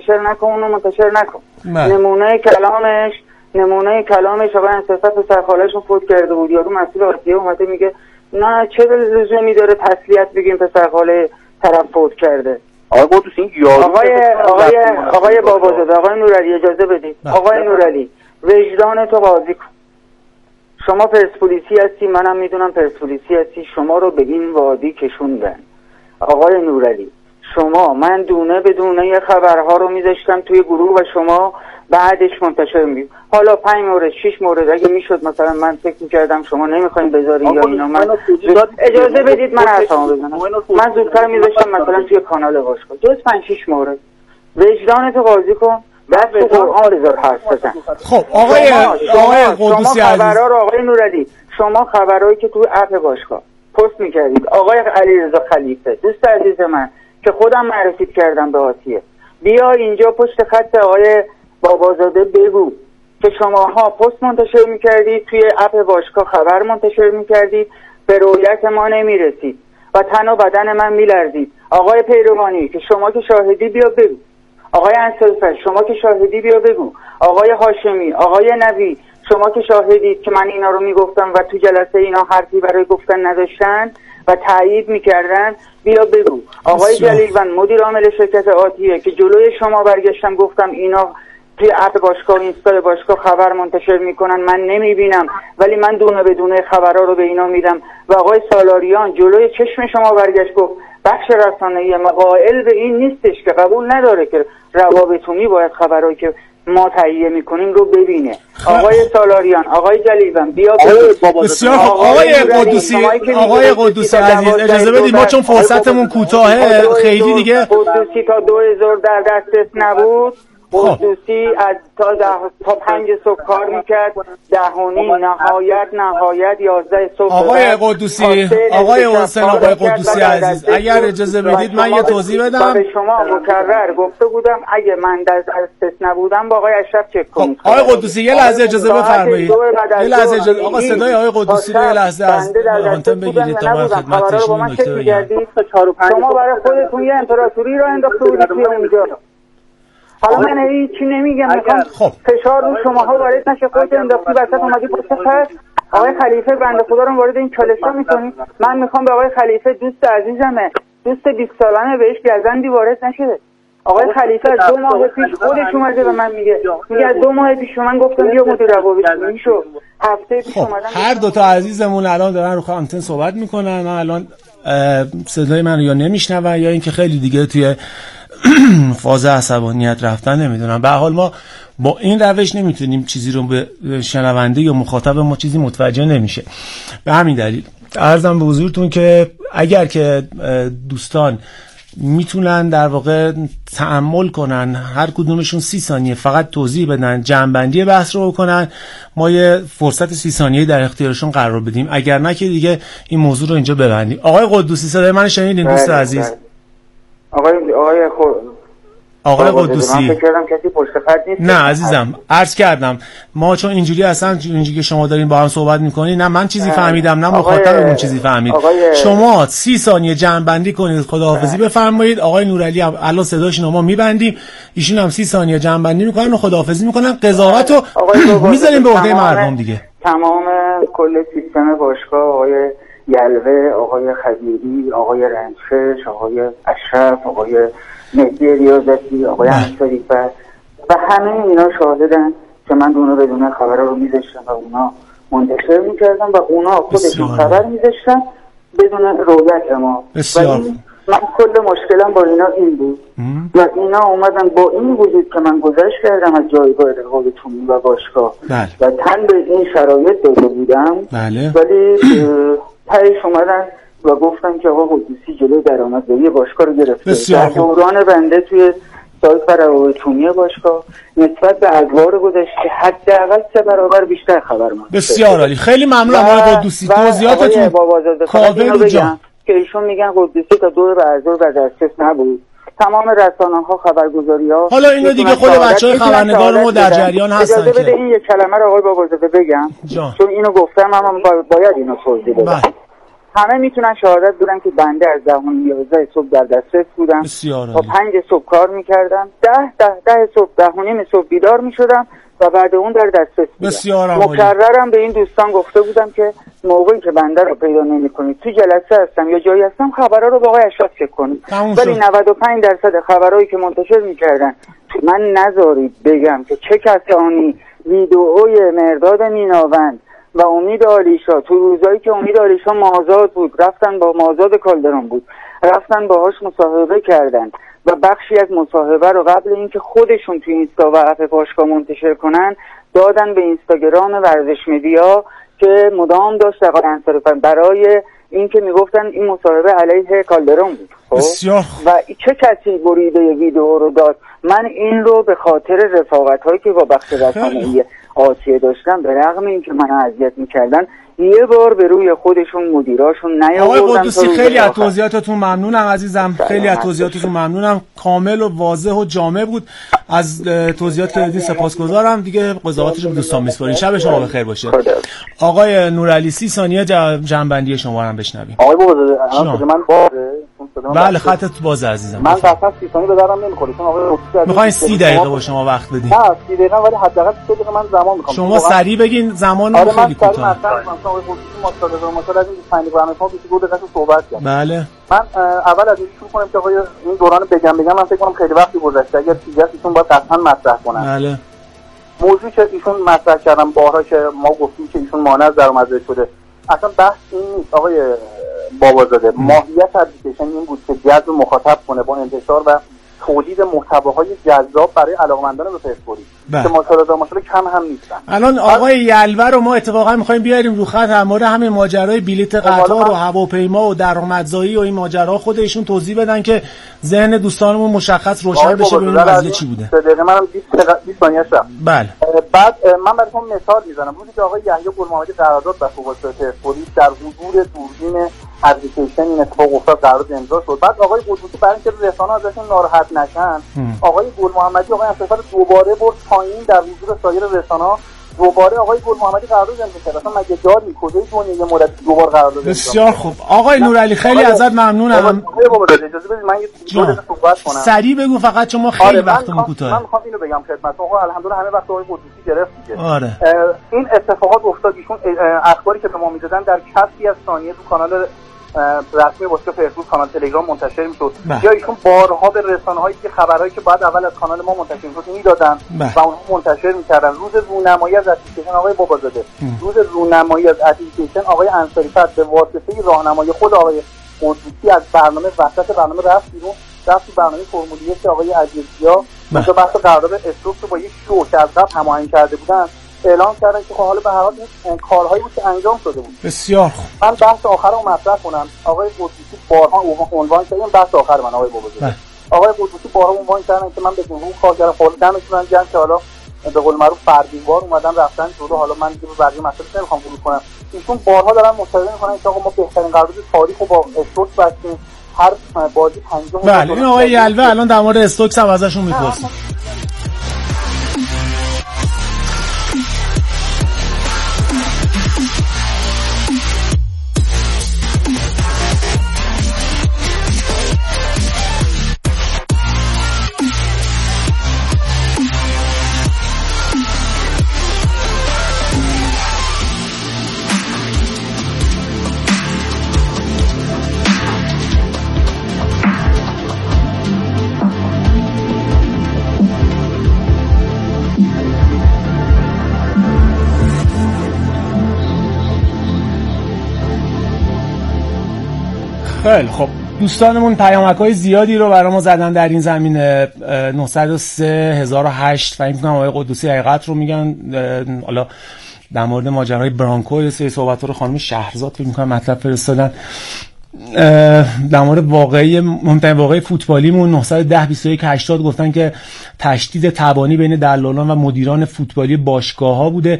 منتشر نکن، اونو منتشر نکن. نمونه کلامش آقای انصافی پسر خاله‌شون فوت کرده بود، یارو مسئول آتیه اومده میگه نه چه لزومی داره تسلیت بگیم پسر خاله طرف فوت کرده. آقای قدوسی این یارو آقای بابازاده، آقای نورعلی اجازه بدید. آقای نورعلی وجدان تو قاضی کن. شما پرسپولیسی هستی، منم میدونم پرسپولیسی هستی، شما رو به این وادی کشوندن. آقای نورعلی شما، من دونه به دونه خبرها رو میذاشتم توی گروه و شما بعدش منتشر میگید. حالا 5 مورد 6 مورد اگه میشد مثلا من فکر میکردم شما نمیخواین بذارین یا اینا، من اجازه بدید من حرفمو بزنم. من زودتر میذاشتم مثلا توی کانال باشگاه. جز 5 6 مورد وجدانتو قاضی کن، دست تو قرآن رضا حرف بزن. خب آقای قدوسی عزیز، خبرها رو آقای نورعلی، شما خبرایی که توی اپ باشگاه پست میکردید، آقای علیرضا خلیفه دوست عزیز من که خودم معرفی کردم به آتیه، بیا اینجا پشت خط آقای بابازاده بگو که شماها پست منتشر میکردید توی اپ باشگاه، خبر منتشر میکردید، به رویت ما نمیرسید و تن و بدن من میلرزید. آقای پیروانی که شما که شاهدی بیا بگو. آقای انصاری شما که شاهدی بیا بگو. آقای هاشمی، آقای نبی شما که شاهدید که من اینا رو میگفتم و تو جلسه اینا حرفی برای گفتن نداشتن و تایید میکردن بیا بگو. آقای جلیلوند مدیر عامل شرکت آتیه که جلوی شما برگشتم گفتم اینا توی اپ باشگاه و اینستا باشگاه خبر منتشر میکنن، من نمیبینم ولی من دونه به دونه خبرها رو به اینا میدم. و آقای سالاریان جلوی چشم شما برگشت گفت بخش رسانه‌ای ما قائل به این نیستش که قبول نداره که روابطومی باید خبرایی که ما تهیه میکنیم رو ببینه. آقای سالاریان، آقای جلیلوند بیا بسیار خوب. آقای قدوسی عزیز اجازه بدید، ما چون فرصتمون کوتاهه خیلی دیگه. قدوسی تا 2000 در دسترس نبود. قدوسی از تا 5 صبح کار میکرد، 10:30 نهایت 11 صبح. آقای قدوسی، آقای حسین، آقای قدوسی عزیز اگر اجازه بدید من یه توضیح بدم. به شما مکرر گفته بودم اگه من در دسترس نبودم با آقای اشرف چک کنید. آقای قدوسی یه لحظه اجازه بفرمایید. یه لحظه اجازه، آقا صدای آقای قدوسی رو یه لحظه از آنتن بگیرید تا من خدمت شما نکته بگم. شما برای خودتون یه امپراتوری رو انداخته بودید اونجا. حالا من هیچی نمیگم، میخوام فشار رو شماها وارد نشه. خودت انداختی وسط اومدی پشت خط آقای خلیفه بنده خدا رو وارد این چالشا میکنی. من میخوام به آقای خلیفه دوست عزیزمه، دوست 20 سالمه، بهش گزندی وارد نشده. آقای خلیفه از 2 ماه پیش خودش اومده به من میگه از 2 ماه پیش من گفتم بیا مدیر روابط میشو هفته پیش اومدم. هر دو تا عزیزمون الان دارن رو آنتن صحبت میکنن، من الان صدای من یا نمیشنون یا اینکه خیلی دیگه توی فاز عصبانیت رفتن، نمیدونم. به هر حال ما با این روش نمیتونیم چیزی رو به شنونده یا مخاطب ما چیزی متوجه نمیشه. به همین دلیل عرضم به حضورتون که اگر که دوستان میتونن در واقع تأمل کنن، هر کدومشون 30 ثانیه فقط توضیح بدن، جمع‌بندی بحث رو بکنن، ما یه فرصت 30 ثانیه‌ای در اختیارشون قرار بدیم. اگر نه که دیگه این موضوع رو اینجا ببندیم. آقای قدوسی صدای من شنیدین دوست عزیز؟ آقای قدوسی، من فکر کردم کسی پشت خط نیست. نه عزیزم، عرض کردم ما چون اینجوری اصلا اینجوری که شما دارین با هم صحبت میکنین، نه من چیزی فهمیدم نه مخاطبمون چیزی فهمید. شما 30 ثانیه جمع بندی کنید، خداحافظی بفرمایید. آقای نورعلی هم الان صداشون ما میبندیم، ایشون هم 30 ثانیه جمع بندی میکنن و خداحافظی میکنن، قضاوتو میذاریم به عهده مردم دیگه. تمام کل سیستم باشگاه، آقای یلوه، آقای خدیری، آقای رنجش، آقای اشرف، آقای مهدی ریاضتی، آقای انصاری و همه اینا شاهدن که من دونه بدونه خبرها رو میذاشتم و اونا منتشر میکردم و اونا خودشون خبر میذاشتن بدون رویت ما. من کل مشکلم با اینا این بود و اینا اومدن با این وجود که من گذشت کردم از جایگاه رقابت‌جویی و باشگاه و تن به این شرایط داده بودم، ولی تهش اومدن و گفتن که آقا قدوسی جلوی درآمدزایی باشگاه رو گرفته. در دوران بنده توی سایت روابط‌عمومی باشگاه نسبت به ادوار گذشته حداقل 3 برابر بیشتر خبر ما. بسیار عالی، خیلی ممنونم آقای قدوسی، توضیحاتتون کامل جان. که ایشون میگن قدوسی تا 2 بعد در دسترس نبود. تمام رسانه‌ها، خبرگزاری‌ها، حالا اینو دیگه خود بچه‌های خبرنگار ما در جریان هستن. اجازه بده این یک کلمه رو آقای بابازاده بگم، چون اینو گفتم، اما باید اینو توضیح بدم. همه میتونن شهادت بدن که بنده از 10:11 صبح در دسترس بودم. تا 5 صبح کار میکردم، 10 صبح 10:30 صبح بیدار میشدم و بعد اون در دسترس بودم. مکررم به این دوستان گفته بودم که موقعی که بنده رو پیدا نمی‌کنید تو جلسه هستم یا جایی هستم خبرها رو با آقای اشرف چک کنید. ولی 95% خبرهایی که منتشر میکردن من نذارید بگم که چه کسانی ویدئوی مرداد میناوند و امید آلیشا تو روزایی که امید آلیشا مازاد بود رفتن با مازاد کالدرون بود رفتن باهاش مصاحبه کردن و بخشی از مصاحبه رو قبل اینکه خودشون تو اینستا و اپ باشگاه منتشر کنن دادن به اینستاگرام ورزش مدیا که مدام داشت آقای انصاری‌فر برای اینکه میگفتن این مصاحبه علیه کالدرون بود. بسیار و چه کسی بریده ویدئو رو داد؟ من این رو به خاطر رفاقت‌هایی که با بخش رسانه‌ای آسیه داشتم به رغم اینکه من اذیت می‌کردن یه بار به روی خودشون مدیراشون نیاوردن. آقای قدوسی خیلی از توضیحاتتون ممنونم عزیزم، خیلی از توضیحاتتون ممنونم، کامل و واضح و جامع بود. از توضیحات که دادید سپاسگزارم. دیگه قضاوتش رو به دوستان میسپاریم. شب شما بخیر باشه. آقای نورعلی 30 ثانیه جنبندی شما رو هم بشنویم. آقای بازه من بله خطت بازه عزیزم. من قطعا 30 ثانیه به درم نمیخوره چون آقای قدوسی میخواین 30 دقیقه با شما وقت بدیم. نه 30 دقیقه ولی حداقل 3 دقیقه من زمان میخوام. شما سریع بگین زمان رو خیلی کوتاه. آقای قدوسی ماشاءالله از این 5 برنامه ما 22 دقیقه صحبت کردیم. بله. من اول از این شروع کنم که آقای این دوران بگم من فکر کنم خیلی وقتی گذشته. اگر چیزی هست ایشون باید قطعا مطرح کنن. بله. موضوعی که ایشون مطرح کردن بارها که ما گفتیم که ایشون مانع از درآمدزایی شده. اصلا بحث این نیست آقای بابازاده. ماهیت اپلیکیشن این بود که جذب مخاطب کنه با انتشار و تولید محتواهای جذاب برای علاقه‌مندان به پرسپولیس که ماشاءالله کم هم نیستن. الان آقای یلور رو ما اتفاقا می‌خوایم بیاریم رو خط در مورد همین ماجرای بلیت قطار و هواپیما و درآمدزایی و این ماجرا خودشون توضیح بدن که ذهن دوستانمون مشخص روشن بشه ببینیم قضیه چی بوده. 3 دقیقه منم 20 ثانیه شد. بله. بعد من براتون مثال میزنم. روزی که آقای یحیی گل‌محمدی قرارداد بست با پرسپولیس در حضور دوربین اپلیکیشن این اتفاق افتاد، قرارداد امضا شد. بعد آقای قدوسی برای اینکه رسانه‌ها ازشون ناراحت نشن آقای گل‌محمدی آقای انصاری‌فر دوباره برد پایین در حضور سایر رسانه‌ها دوباره آقای گل‌محمدی قرارداد امضا کرد. اصلا مگه داری کجای دنیا یه مربی دوباره قرارداد امضا؟ بسیار خوب آقای نورعلی خیلی ازت ممنونم. بابا اجازه بدید من یه صحبت کنم. سریع بگو فقط چون ما خیلی وقتمون کوتاهه. من می‌خوام اینو بگم خدمتتون. آقا الحمدلله همه وقت آقای قدوسی گرفت دیگه. آره. این اتفاقات افتاد. ایشون اخباری که به ما میدادن در کسری از ثانیه تو کانال رسمی باشگاه پرسپولیس کانال تلگرام منتشر میشد یا ایشون بارها به رسانه‌هایی که خبرهایی که بعد اول از کانال ما منتشر میشد میدادن و اونها منتشر میکردن. روز رونمایی از اپلیکیشن آقای بابازاده روز رونمایی از اپلیکیشن آقای انصاری‌فر به واسطه راهنمایی خود آقای قدوسی از برنامه وسط برنامه رفت بیرون، رفت تو برنامه فرمول 1 آقای عزیزیا اونجا بحث قرارداد استروک رو با یک شو که از قبل هماهنگ کرده بودن اعلام کردن که حالا به هر حال این کارهایی بود که انجام شده بود. بسیار خوب. من بحث آخر رو مطرح کنم. آقای قدوسی بارها عنوان کردن بحث آخر من آقای بابازاده. آقای قدوسی بارها عنوان کردن که من به جمهور کار کردم خالص دمشون گرم که حالا به قول معروف فردینوار اومدن رفتن جلو. حالا من دیگه بقیه مسائل نمیخوام ورود کنم. ایشون بارها دارن مصاحبه میکنن که آقا ما بهترین قرارداد تاریخ رو با استوک بستیم. هر بازی 50. بله این آقای یلوه الان در مورد استوک هم ازشون میپرسیم. خیلی خب دوستانمون پیامک‌های زیادی رو برای ما زدن در این زمینه. 903-1008 فکر می‌کنم آقای قدوسی حقیقت رو میگن. حالا در مورد ماجرای برانکو یه سری صحبت‌ها رو خانم شهرزاد فکر می‌کنم مطلب فرستادن. در مورد مهمترین واقعه فوتبالیمون 910-21-80 گفتن که تشدید تبانی بین دلالان و مدیران فوتبالی باشگاه‌ها بوده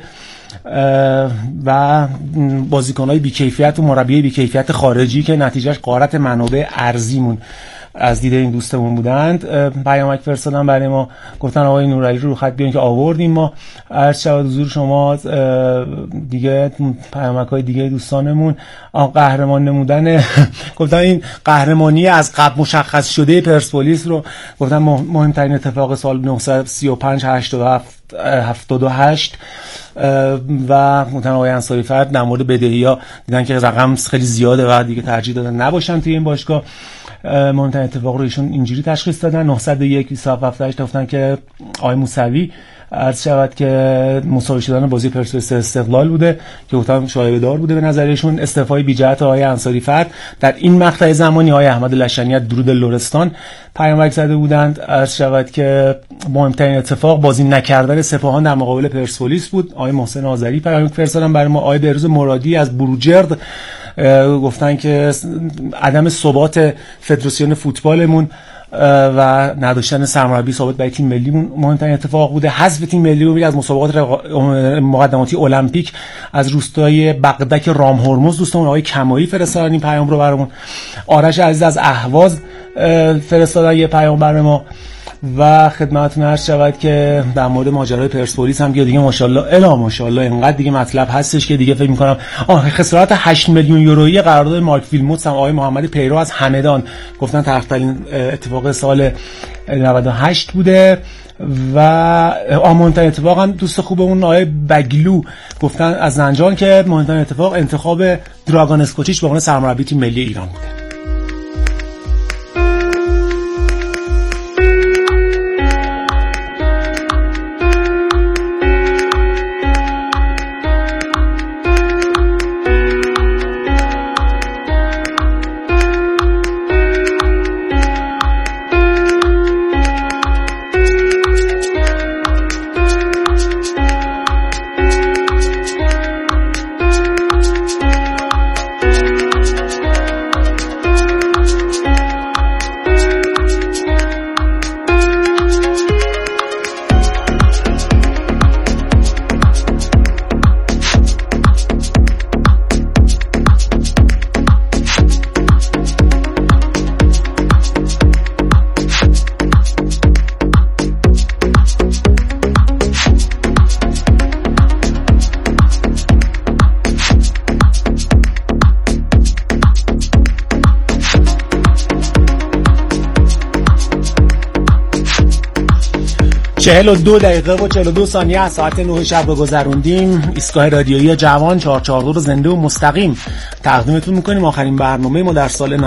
و بازیکن‌های بی‌کیفیت و مربیای بی‌کیفیت خارجی که نتیجهش غارت منابع ارزیمون از دید این دوستمون بودند پیامک فرستادن برای ما، گفتن آقای نورعلی رو خط بیان که آوردیم ما. عرض شود حضور شما دیگه پیامک‌های دیگه دوستانمون قهرمان نمودن گفتن این قهرمانی از قبل مشخص شده پرسپولیس رو گفتن مهمترین اتفاق سال 1935 87 78 و گفتن آقای انصاری فرد در مورد بدهی‌ها دیدن که رقم خیلی زیاده و دیگه ترجیح دادن نباشن توی این باشگاه. مهمترین اتفاق رو ایشون اینجوری تشخیص دادن. 901 2778 گفتن که آقای موسوی عرض شود که مساوی شدن بازی پرسپولیس استقلال بوده که گفتم شایعه دار بوده به نظرشون. استعفای بی‌جهت آقای انصاری فرد در این مقطع زمانی آقای احمد لشنی از درود لرستان پیامک زده بودند. عرض شود که مهمترین اتفاق بازی نکردن سپاهان در مقابل پرسپولیس بود. آقای محسن آذری پیامک فرستادن برای ما. آقای بهروز مرادی از بروجرد گفتن که عدم ثبات فدراسیون فوتبالمون و نداشتن سرمربی ثابت برای تیم ملیمون مهمترین اتفاق بوده. حذف تیم ملی از مسابقات مقدماتی المپیک از روستای بغدک رام هرمز دوستمون آقای کمایی فرستادن این پیام رو برامون. آرش عزیز از اهواز فرستادن یه پیام برای ما و خدمتتون عرض شود که در مورد ماجرای پرسپولیس هم دیگه ماشاءالله ماشاءالله اینقدر دیگه مطلب هستش که دیگه فکر می‌کنم خسارت 8 میلیون یورویی قرارداد مارک ویلموتس هم آقای محمد پیرو از همدان گفتن تلخ‌ترین اتفاق سال 98 بوده و مهمترین اتفاق هم دوست خوبمون آقای بگلو گفتن از زنجان که مهمترین اتفاق انتخاب دراگان اسکوچیچ به عنوان سرمربی تیم ملی ایران بوده. و 2 دقیقه و 42 ثانیه از ساعت 9 شب رو گذروندیم. ایستگاه رادیویی جوان 442 رو زنده و مستقیم تقدیمتون میکنیم. آخرین برنامه ما در سال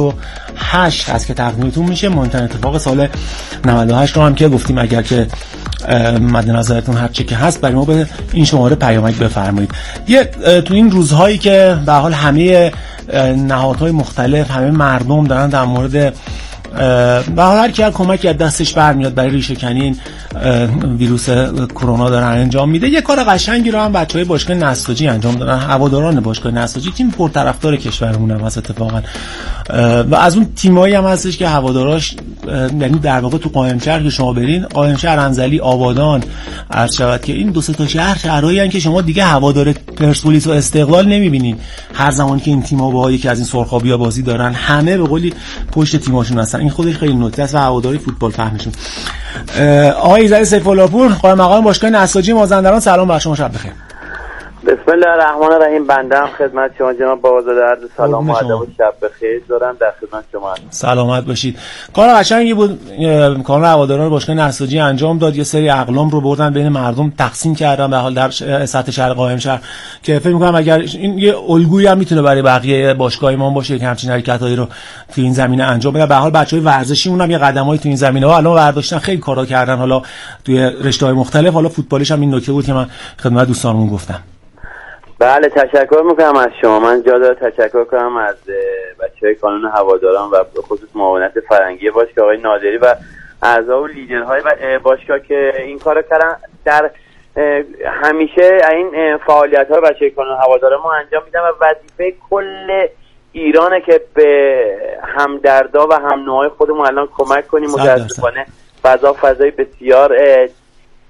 98 هست که تقدیمتون میشه. مهمترین اتفاق سال 98 رو هم که گفتیم اگر که مد نظرتون هر چه که هست برای ما به این شماره پیامک بفرمایید. یه تو این روزهایی که به حال همه نهادهای مختلف همه مردم دارن در مورد و هر کی کمکی از دستش برمیاد برای ریشه‌کنی این ویروس کرونا دارن انجام میده، یه کار قشنگی رو هم بچهای باشگاه نساجی انجام دادن. هواداران باشگاه نساجی تیم پرطرفدار کشورمون هم هست اتفاقا و از اون تیمایی هم هستش که هواداراش یعنی در واقع تو قائمشهر که شما برین، قائمشهر، انزلی، آبادان، عرض شود که این 2-3 تا شهرهایی ان که شما دیگه هوادار پرسپولیس و استقلال نمیبینین. هر زمان که این تیم‌ها با یکی از این سرخابی‌ها بازی دارن همه به قولی پشت تیم‌هاشون هستن. این خودش خیلی نکته است و هواداری فوتبال فهمشون. آقای ایزد سیف‌الله‌پور قائم مقام باشگاه نساجی مازندران، سلام بر شما، شب بخیر. بسم الله الرحمن الرحیم. بنده هم خدمت شما جناب بازاده عرض سلام و ادب و شب بخیر دارم. در خدمت شما هستم. سلامت باشید. کار قشنگی بود کار هواداران باشگاه نساجی انجام داد. یه سری اقلام رو بردن بین مردم تقسیم کردن به حال در سطح شهر قائمشهر که فکر می‌کنم اگر این یه الگویی هم میتونه برای بقیه باشگاه‌ها باشه که همچین حرکتایی رو تو این زمینه انجام بدن. به حال بچهای ورزشی اونم یه قدمایی تو این زمینه‌ها الان برداشتن، خیلی کارا کردن حالا توی رشته‌های مختلف. حالا فوتبالیش هم این نکته بود که من خدمت دوستانمون گفتم. بله تشکر میکنم از شما. من جا داره تشکر کنم از بچه‌های کانون هواداران و به خصوص معاونت فرنگی باشگاه آقای نادری و اعضا و لیدرهای باشگاه که این کارو کردن. در همیشه این فعالیت‌ها بچه‌های کانون هواداران ما انجام میدن و وظیفه کل ایرانه که به همدردا و هم نوعای خودمون الان کمک کنیم. متأسفانه فضای بسیار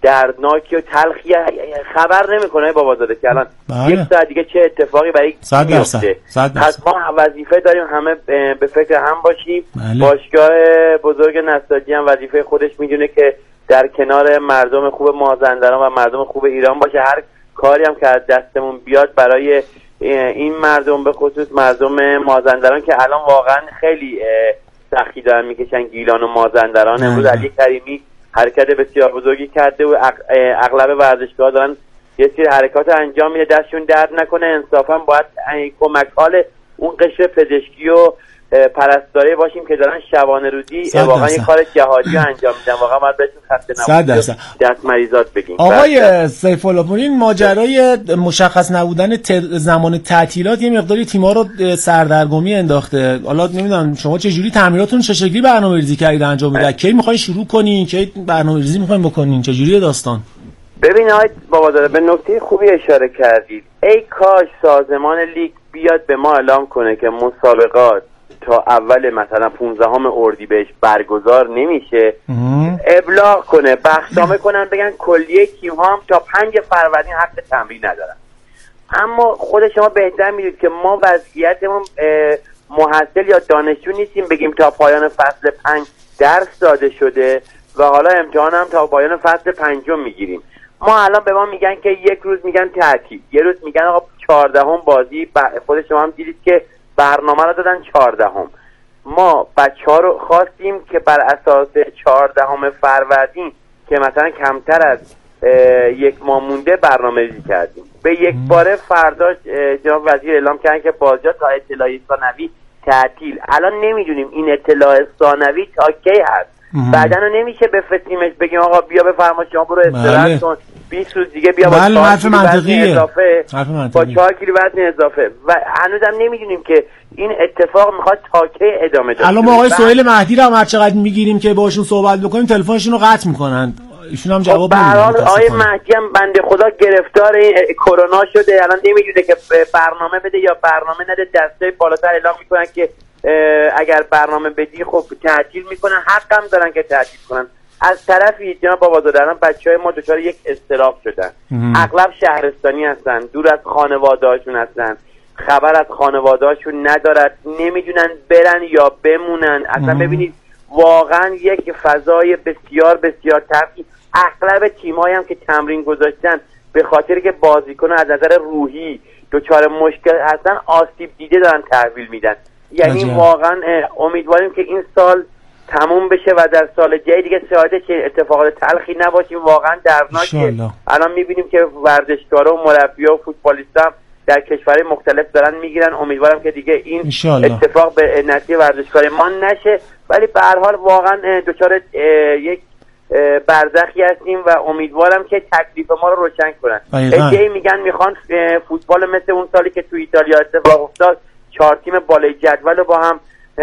دردناکی و تلخی خبر نمیکنه بابازاده که الان یک ساعت دیگه چه اتفاقی برای میفته. پس ما وظیفه داریم همه به فکر هم باشیم. باشگاه بزرگ نساجی هم وظیفه خودش میدونه که در کنار مردم خوب مازندران و مردم خوب ایران باشه. هر کاری هم که از دستمون بیاد برای این مردم، به خصوص مردم مازندران که الان واقعا خیلی سختی دارن میکشن، گیلان و مازندران. امروز علی کریمی حرکت بسیار بزرگی کرده و اغلب ورزشگاه دارن یه سری حرکات انجام میده، دستشون درد نکنه. انصافا باید کمک حال اون قشر پزشکی و پرستاری باشیم که دارن شبانه روزی واقعا یه کار جهادی انجام میدن. واقعا باید بهشون خسته نباشید دست مریضات بگیم. آقای سیف الله پور، این ماجرای مشخص نبودن زمان تعطیلات یه مقداری تیم‌ها رو سردرگمی انداخته. حالا نمیدونم شما چه جوری تمریناتون چه شکلی برنامه‌ریزی کردید انجام میدید؟ کی می‌خواید شروع کنین؟ کی برنامه‌ریزی می‌خواید بکنین؟ چه جوریه داستان؟ ببین آقای بابازاده به نکته خوبی اشاره کردید. ای کاش سازمان لیگ بیاد به ما اعلام کنه که مسابقات تا اول مثلا 15 اردیبهشت برگزار نمیشه، ابلاغ کنه، بخشنامه کنن، بگن کلیه تیم ها هم تا 5 فروردین حق تمرین ندارن. اما خود شما بهتر میدونید که ما وضعیتمون محصل یا دانشجو نیستیم بگیم تا پایان فصل 5 درس داده شده و حالا امتحان هم تا پایان فصل 5 میگیریم. ما الان به ما میگن که یک روز میگن تعطیل، یه روز میگن آقا 14 بازی. خود شما هم دیدید که برنامه رو دادن 14. ما بچه‌ها رو خواستیم که بر اساس 14 فروردین که مثلا کمتر از یک ماه مونده برنامه‌ریزی کردیم. به یک باره فرداش جناب وزیر اعلام کردن که بازی‌ها تا اطلاع ثانوی تعطیل. الان نمیدونیم این اطلاع ثانوی تا کی هست. بعدن رو نمیشه بفرستیمش بگیم آقا بیا بفرما شما برو استراحت کن 20 روز دیگه بیا با 4 کیلو وزن اضافه، با 4 کیلو وزن اضافه و هنوزم نمیدونیم که این اتفاق میخواد تا کی ادامه داشته. الان ما آقای سهیل مهدی رو هم هر چقدر میگیریم که باشون صحبت بکنیم تلفنشون رو قطع میکنن، ایشون هم جواب نمیدن. آقای مهدی هم بنده خدا گرفتار کرونا شده، الان نمیدونه که برنامه بده یا برنامه نده. دسته بالاتر اعلام میکنن که اگر برنامه بدی خب تعطیل میکنن، حق هم دارن که تعطیل کنن. از طرفی جناب بابازاده الان بچهای ما دچار یک اضطراب شدن. اغلب شهرستانی هستن، دور از خانواده‌هاشون هستن، خبر از خانواده‌هاشون ندارد، نمیدونن برن یا بمونن. اصلا ببینید واقعا یک فضای بسیار بسیار تلخی. اغلب تیم‌هایی هم که تمرین گذاشتن به خاطر که بازیکن از نظر روحی دچار مشکل هستن آسیب دیده دارن تحویل میدن. یعنی واقعا امیدواریم که این سال تموم بشه و در سال جای دیگه شاهد چه اتفاقات تلخی نباشیم. واقعا دردناکه. الان میبینیم که ورزشکارا و مربی‌ها و فوتبالیست‌ها در کشورهای مختلف دارن میگیرن. امیدوارم که دیگه این اتفاق به نتیجه ورزشکار ما نشه، ولی به هر حال واقعا دچار یک برزخی هستیم و امیدوارم که تکلیف ما رو روشن کنن. ادعی میگن میخوان فوتبال مثل اون سالی که تو ایتالیا اتفاق افتاد 4 تیم بالای جدول رو با هم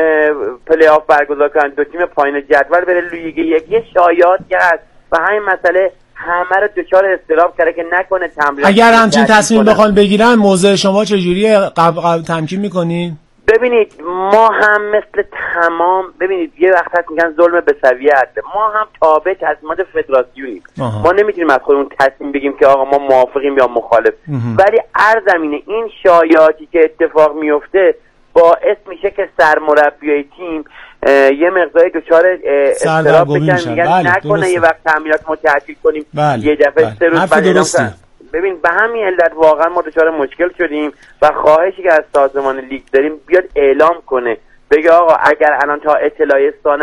پلی آف برگزار کنن، 2 تیم پایین جدول بره لیگ یک. یه شایعاتی هست و همین مسئله همه رو دچار اضطراب کرده که نکنه تمرین. اگر همچین تصمیم بخوان بگیرن موضع شما چجوریه؟ تمکین میکنین؟ ببینید ما هم مثل تمام، ببینید یه وقت هست میگن ظلم به سویه عدله، ما هم تابع تصمیمات فدراسیونیم. ما نمیتونیم از خودمون تصمیم بگیم که آقا ما موافقیم یا مخالف. ولی زمینه این شایعاتی که اتفاق میفته باعث میشه که سرمربیای تیم یه مقداری دچار اضطراب بشن، میگن نکنه یه وقت تمرینات ما تعطیل کنیم یه دفعه 3 روز بعد. ببین به همین علت واقعا ما دچار مشکل شدیم و خواهشی که از سازمان لیگ داریم بیاد اعلام کنه، بگه آقا اگر الان تا اطلاع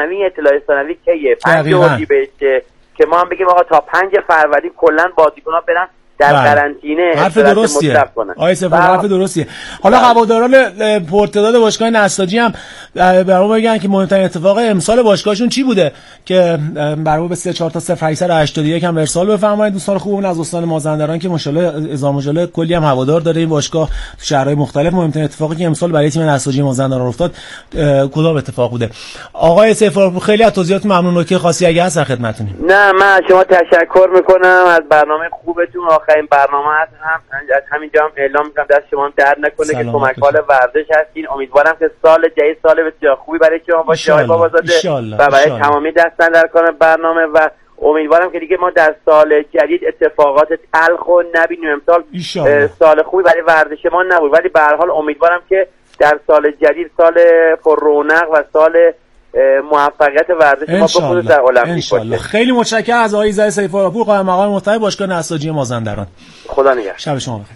ثانوی کیه 5 اردیبهشت که ما هم بگیم آقا تا 5 فروردین کلا بازیکن‌ها برن در قرنطینه. حرف درستیه آقای سفر، حرف درستیه. حالا هواداران پرتداد باشگاه نساجی هم برام بگن که مهمترین اتفاق امسال باشگاهشون چی بوده که برام به 34 تا 0881 هم ارسال بفرمایید دوستان خوبمون از استان مازندران که ماشاءالله ازام مجاله کلی هم هوادار داره این باشگاه تو شهرهای مختلف. مهمترین اتفاقی که امسال برای تیم نساجی مازندران افتاد کدام اتفاق بوده؟ آقای سفر خیلی از توضیحات ممنون. نکته خاصی اگه هست خدمتتونیم. نه من شما تشکر میکنم از برنامه خوبتون. این برنامه هست از همینجا هم اعلام میکنم دست شما هم درد نکنه که کمک حال ورزش هستین. امیدوارم که سال جدید سال بسیار خوبی برای شما باشه آقای بابازاده و برای تمامی دستن در کار برنامه و امیدوارم که دیگه ما در سال جدید اتفاقات تلخ و نبینیم. امسال سال خوبی برای ورزش ما نبود، ولی به هر حال امیدوارم که در سال جدید سال پر رونق و سال موفقیت ورزش ما بخصوص در المپیک باشه. خیلی متشکرم از آقای ایزد سیف‌الله‌پور، قائم مقام محتوی باشگاه نساجی مازندران. خدا نگهدار. شب شما بخیر.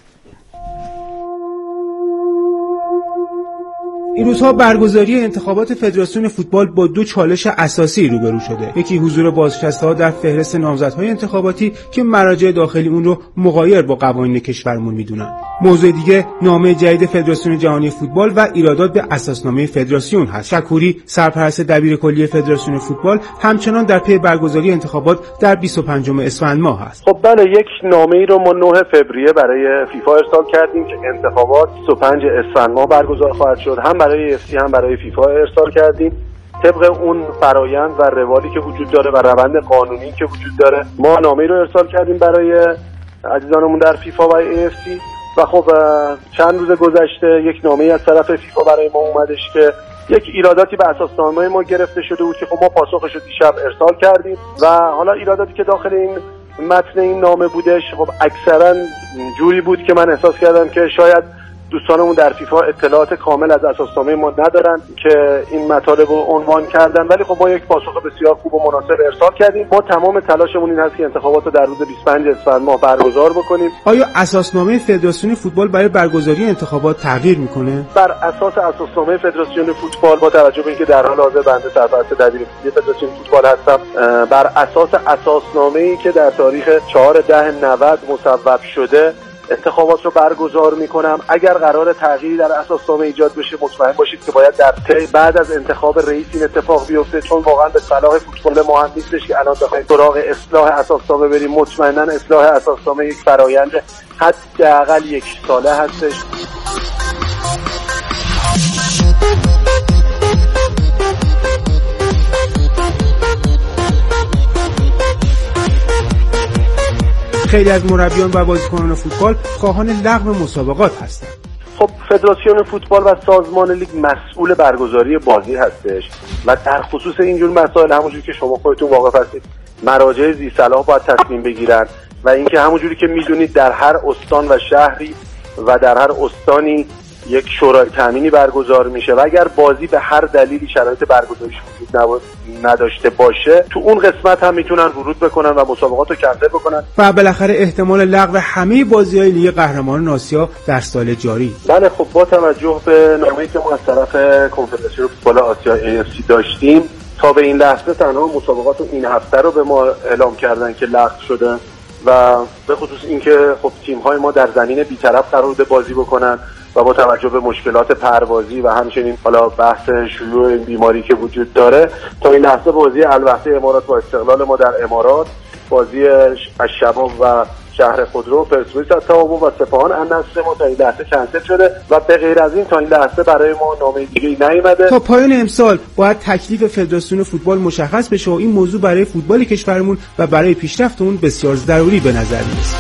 این روزها برگزاری انتخابات فدراسیون فوتبال با دو چالش اساسی روبرو شده. یکی حضور بازنشسته‌ها در فهرست نامزدهای انتخاباتی که مراجع داخلی اون رو مغایر با قوانین کشورمون میدونن. موضوع دیگه نامه جدید فدراسیون جهانی فوتبال و ایرادات به اساسنامه فدراسیون هست. شکوری سرپرست دبیرکلی فدراسیون فوتبال همچنان در پی برگزاری انتخابات در 25 اسفند ماه است. خب بله، یک نامه‌ای رو ما 9 فوریه برای فیفا ارسال کردیم که انتخابات 25 اسفند ماه برگزار خواهد شد. هم برای UFC هم برای فیفا ارسال کردیم. طبق اون فرایند و روالی که وجود داره و روند قانونی که وجود داره، ما نامه‌ای رو ارسال کردیم برای عزیزانمون در فیفا و UFC و خب چند روز گذشته یک نامه‌ای از طرف فیفا برای ما اومدش که یک ایراداتی به اساسنامه ما گرفته شده بود که خب ما پاسخش رو دیشب ارسال کردیم و حالا ایراداتی که داخل این متن این نامه بودش خب اکثرا جوری بود که من احساس کردم که شاید دوستانمون در فیفا اطلاعات کامل از اساسنامه ما ندارن که این مطالب رو عنوان کردن، ولی خب ما یک پاسخ بسیار خوب و مناسب ارسال کردیم. ما تمام تلاشمون این هست که انتخابات رو در روز 25 اسفند ماه برگزار بکنیم. آیا اساسنامه فدراسیون فوتبال برای برگزاری انتخابات تغییر میکنه؟ بر اساس اساسنامه فدراسیون فوتبال با توجه به اینکه در حال حاضر بنده سرپرست دبیرکلی فدراسیون فوتبال هستم، بر اساس اساسنامه‌ای که در تاریخ 4/10/90 مصوب شده انتخابات رو برگزار میکنم. اگر قرار تغییری در اساسنامه ایجاد بشه مطمئن باشید که باید در بعد از انتخاب رئیس این اتفاق بیفته، چون واقعا به صلاح فوتبال ما هم نیستش که الان بخوایم سراغ اصلاح اساسنامه بریم. مطمئنا اصلاح اساسنامه یک فرایند حداقل 1 ساله هستش. خیلی از مربیان و بازیکنان فوتبال خواهان لغو مسابقات هستند. خب فدراسیون فوتبال و سازمان لیگ مسئول برگزاری بازی هستش و در خصوص اینجور مسائل همونجوری که شما خودتون واقف هستید مراجع ذی صلاح باید تصمیم بگیرن و اینکه همونجوری که میدونید در هر استان و شهری و در هر استانی یک شورای تامینی برگزار میشه و اگر بازی به هر دلیلی شرایط برگزاریش وجود نداشته باشه تو اون قسمت هم میتونن ورود بکنن و مسابقات رو کنسل بکنن و بالاخره احتمال لغو همه بازی‌های لیگ قهرمانان آسیا در سال جاری. بله خب با توجه به نامه‌ای که ما از طرف کنفدراسیون فوتبال آسیا AFC داشتیم تا به این لحظه تنها مسابقات این هفته رو به ما اعلام کردن که لغو شده و به خصوص اینکه خب تیم‌های ما در زمین بی‌طرف قرار به بازی بکنن و با توجه به مشکلات پروازی و همچنین حالا بحث شیوع این بیماری که وجود داره تا این لحظه بازی الوحده امارات با استقلال ما در امارات، بازی الشباب و شهر خودرو، پرسپولیس التعاون و سپاهان النصر ما تا این لحظه کنسل شده و به غیر از این تا این لحظه برای ما نامه دیگه‌ای نیامده. تا پایان امسال باید تکلیف فدراسیون فوتبال مشخص بشه و این موضوع برای فوتبال کشورمون و برای پیشرفت اون بسیار ضروری به نظر میاد.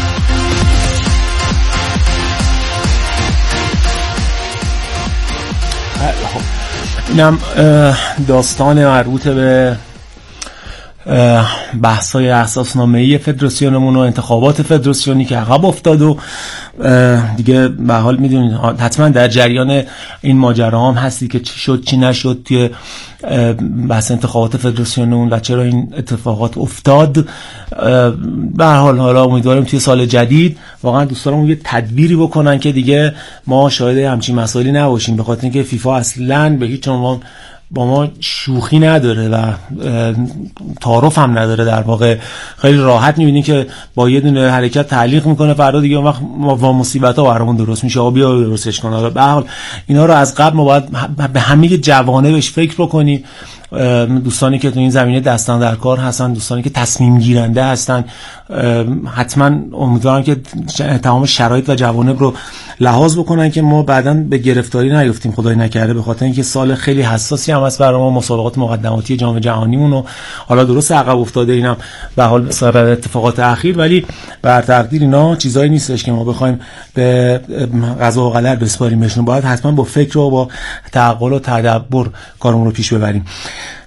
اینم داستان مربوط به بحث‌های اساسنامه‌ای فدراسیونمون و انتخابات فدراسیونی که عقب افتاد و دیگه به حال میدونید حتما در جریان این ماجرا هم هستی که چی شد چی نشد توی بحث انتخابات فدراسیونمون و چرا این اتفاقات افتاد. به هر حال حالا امیدواریم توی سال جدید واقعا دوستانمون یه تدبیری بکنن که دیگه ما شاهد همچین مسائلی نباشیم، به خاطر اینکه فیفا اصلاً به هیچ عنوان با ما شوخی نداره و تعارف هم نداره. در واقع خیلی راحت می‌بینی که با یه دونه حرکت تعلیق میکنه، فردا دیگه اون وقت با مصیبت‌ها برامون درست میشه. آقا بیا درستش کن. به هر حال اینا رو از قبل ما باید به همه جوانبش فکر بکنیم. دوستانی که تو این زمینه دستان در کار هستن، دوستانی که تصمیم گیرنده هستن، حتما امیدوارم که تمام شرایط و جوانب رو لحاظ بکنن که ما بعداً به گرفتاری نیفتیم خدای نکرده، به خاطر اینکه سال خیلی حساسی هم هست برای ما، مسابقات مقدماتی جام جهانیمون و حالا درست عقب افتاده اینم به حال بسبب اتفاقات اخیر، ولی بر تقدیر اینا چیزایی نیستش که ما بخوایم به قضا و قدر بسپاریمشون. باید حتما با فکر و با تعقل و تدبر کارمون رو پیش ببریم.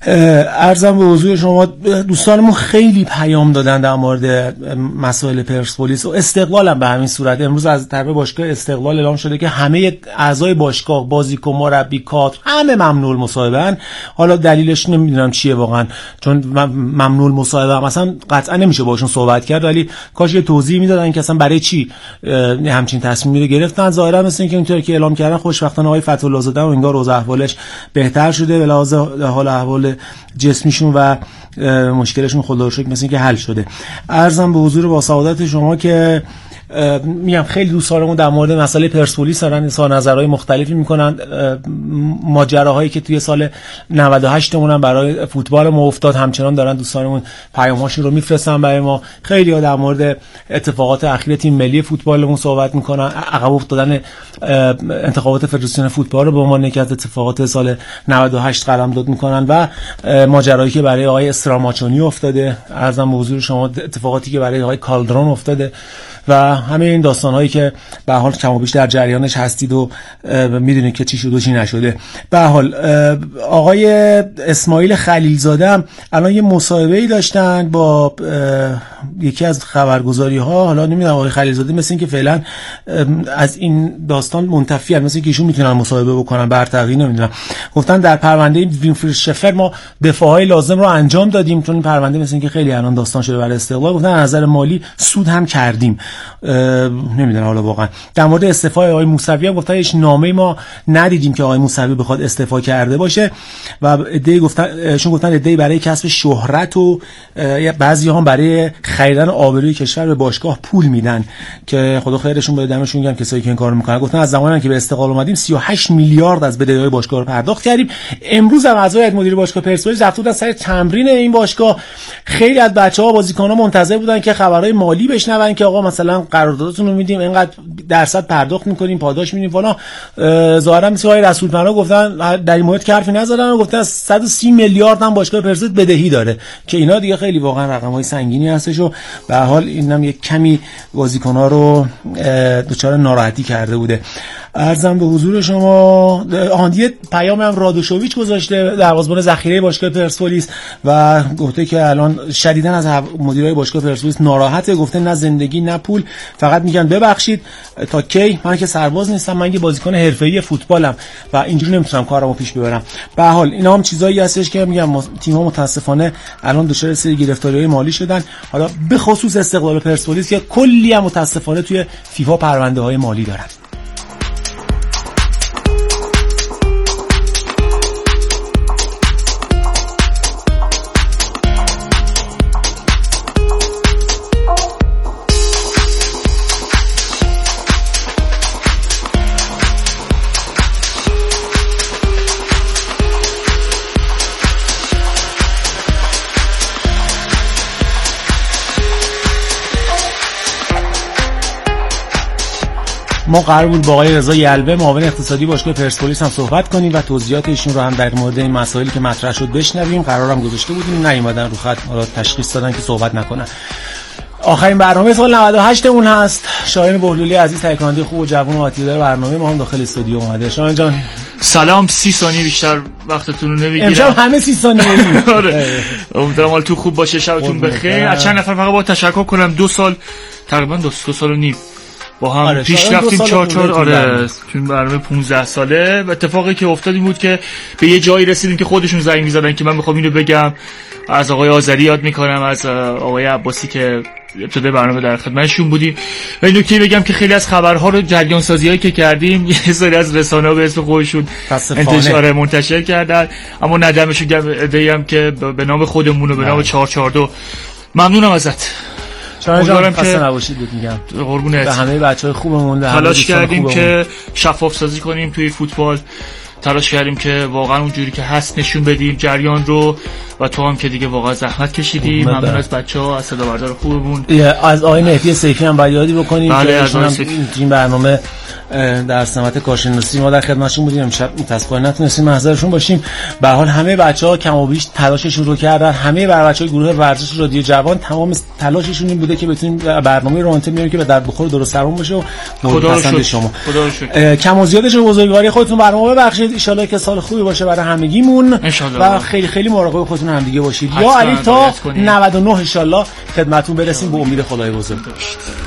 عرضم به حضور شما دوستانمون خیلی پیام دادن در مورد مسائل پرسپولیس و استقلالم به همین صورت. امروز از طرف باشگاه استقلال اعلام شده که همه اعضای باشگاه، بازیکن، مربی، کادر همه ممنوع المصاحبه‌ان. حالا دلیلش نمیدونم چیه واقعا، چون ممنوع المصاحبه مثلا قطعا نمیشه باشون صحبت کرد، ولی کاش یه توضیح میدادن که اصلا برای چی همچین تصمیمی رو گرفتن. ظاهرا مثل اینکه اونطوری که اعلام کردن خوشبختانه آقای فتح‌الله زاده و انگار اوضاع احوالش بهتر شده به لحاظ حال احوال جسمیشون و مشکلشون خدا رو شکر مثل اینکه حل شده. عرضم به حضور با سعادت شما که میگم خیلی دوستانمون در مورد مسئله پرسپولیس دارن اظهار نظرهای مختلفی میکنن. ماجراهایی که توی سال 98 مون برای فوتبال ما افتاد همچنان دارن دوستانمون پیام‌هاشون رو میفرستن برای ما. خیلی ها در مورد اتفاقات اخیر تیم ملی فوتبالمون صحبت میکنن، عقب افتادن انتخابات فدراسیون فوتبال رو به عنوان یکی از اتفاقات سال 98 قلمداد میکنن و ماجرایی که برای آقای استراماچونی افتاده. عرضم به حضور شما اتفاقاتی که برای آقای کالدرون افتاده و همه این داستان‌هایی که به حال کم و بیش در جریانش هستید و میدونید که چی شد و چی نشده. به حال آقای اسماعیل خلیلزاده هم الان یه مصاحبه‌ای داشتن با یکی از خبرگزاری‌ها. حالا نمیدونم آقای خلیلزاده مثل این که فعلا از این داستان منتفی هستن، مثل اینکه ایشون میتونن مصاحبه بکنن برتقی نمیدونم. گفتن در پرونده وینفرید شفر ما دفاعهای لازم رو انجام دادیم، چون این پرونده مثل اینکه خیلی الان داستان شده برای استقلال. گفتن از نظر مالی سود هم کردیم. نمیدونم حالا واقعا. در مورد استعفای آقای موسوی هم گفتن هیچ نامه‌ای ما ندیدیم که آقای موسوی بخواد استعفا کرده باشه و ایده گفتن ایده برای کسب شهرت و بعضی‌ها هم برای خریدن آبروی کشور به باشگاه پول میدن که خدا خیرشون بده، دمشون گرم کسایی که این کارو میکنن. گفتن از زمانی که به استقلال اومدیم 38 میلیارد از بدهی‌های باشگاه رو پرداخت کردیم. امروز هم اعضای هیئت مدیره باشگاه پرسپولیس رفته بودن سر تمرین این باشگاه. خیلی از بچه‌ها بازیکن‌ها منتظر بودن که خبرهای مالی بشنون که آقا مثلا قراردادتون رو میدیم، اینقدر درصد پرداخت میکنیم، پاداش میدیم فلان. ظاهرا مثل آقای رسولپناه گفتن در این مورد حرفی نزدن و گفتن 130 میلیارد هم باشگاه پرسپولیس بدهی داره که اینا دیگه خیلی واقعا رقم‌های سنگینی هستش و به هر حال اینم یک کمی بازیکن‌ها رو دچار ناراحتی کرده بوده. عرضم به حضور شما یه پیام هم رادوشوویچ گذاشته دروازه‌بان ذخیره باشگاه پرسپولیس و گفته که الان شدیداً از مدیرای باشگاه پرسپولیس ناراحته. گفته نه زندگی نه پول، فقط میگن ببخشید تا کی، من که سرباز نیستم، من یه بازیکن حرفه‌ای فوتبالم و اینجوری نمیتونم کارمو پیش ببرم. به هر حال اینا هم چیزایی هستش که میگم تیم‌ها متاسفانه الان دچار سری گرفتاری‌های مالی شدن. حالا به خصوص استقلال پرسپولیس که کلی هم متاسفانه توی فیفا پرونده‌های مالی دارن. ما قرار بود با آقای رضا یلبه معاون اقتصادی باشگاه پرسپولیس هم صحبت کنیم و توضیحات ایشون رو هم در مورد این مسائلی که مطرح شد بشنویم. قرارم گذاشته بودیم نیومدن رو خط، حالا تشخیص دادن که صحبت نکنن. آخرین برنامه سال 98 مون هست. شاهین بهلولی عزیز تکننده خوب و جوان و آتیدار برنامه ما هم داخل استودیو اومده. شاهین جان سلام. 30 ثانیه بیشتر وقتتون رو نمیگیرم. امشب همه 30 ثانیه. آره. امیدوارم حالتون خوب باشه، شبتون بخیر. از چند نفر فقط با تشکر کنم. 2 سال تقریبا 2 سال و نیم با هم پیش رفتیم 4 آره تو برنامه 15 ساله. اتفاقی که افتاد این بود که به یه جایی رسیدیم که خودشون زنگ می‌زدن که من می‌خوام اینو بگم. از آقای آذری یاد می‌کنم، از آقای عباسی که ابتدای برنامه در خدمتشون بودیم. و این نکته بگم که خیلی از خبرها رو جریان سازی‌هایی که کردیم یه سری از رسانه‌ها به اسم خودشون منتشر کردن، اما ندمشون ایده هم که به نام خودمون و به نام 442 ممنونم ازت. امیدوارم که نباشید میگم. قربونت. به همه بچهای خوبمون تلاش کردیم که شفاف سازی کنیم توی فوتبال. تلاش کردیم که واقعا اونجوری که هست نشون بدیم جریان رو و تو هم که دیگه واقعا زحمت کشیدی. ممنون از بچه‌ها، از صدا بردار خوبمون. از آقای مهدی سیفی هم باید یادی بکنیم بله، که این برنامه در سمت کارشناسی ما در خدمتشون بودیم. امشب متأسفانه نتونستیم حاضرشون باشیم. به هر حال همه بچه‌ها کم و بیش تلاششون رو کردن. همه بچه‌های گروه ورزش رادیو جوان تمام تلاششون این بوده که بتونیم برنامه رانته بیاریم که به درد بخور درست درمون باشه و مورد پسند شما. کم و زیادش رو بزرگواری خودتون برنامه ببخشید. ان شاءالله که سال خوبی باشه برای همگیمون و خیلی خیلی مراقب خودتون هم دیگه باشید. یا علی تا 99 ان شاءالله خدمتتون برسیم به امید خدای بزرگ.